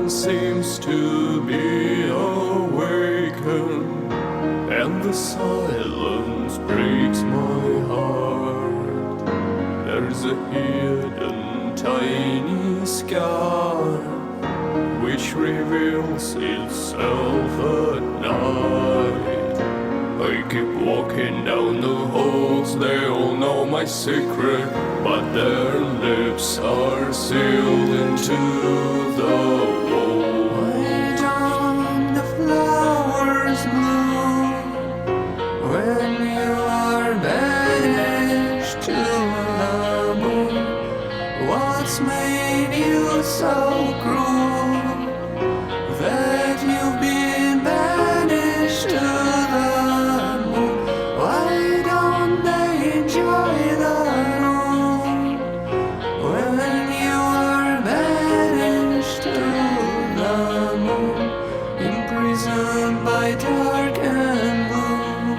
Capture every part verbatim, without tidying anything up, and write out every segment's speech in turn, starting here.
one seems to be awakened, and the silence breaks my heart. There's a hidden tiny scar which reveals itself at night. I keep walking down the halls, they all know my secret, but their lips are sealed into the wall. Why don't the flowers bloom when you are banished to the moon? What's made you so cruel that you've been banished to the moon? Why don't they enjoy the room when you are banished to the moon, imprisoned by dark and blue?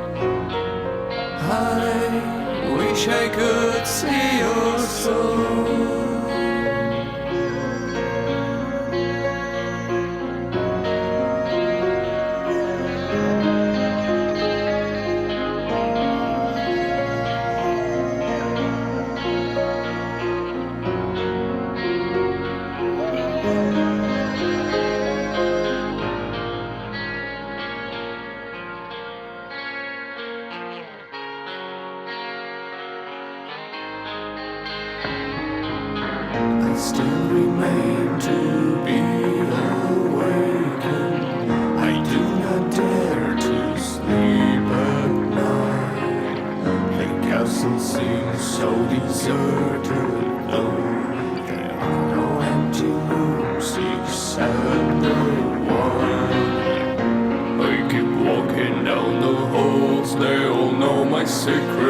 I wish I could see your soul. I still remain to be awakened. I do not dare to sleep at night. The castle seems so deserted, though there are no empty rooms except the one. I keep walking down the halls, they all know my secret,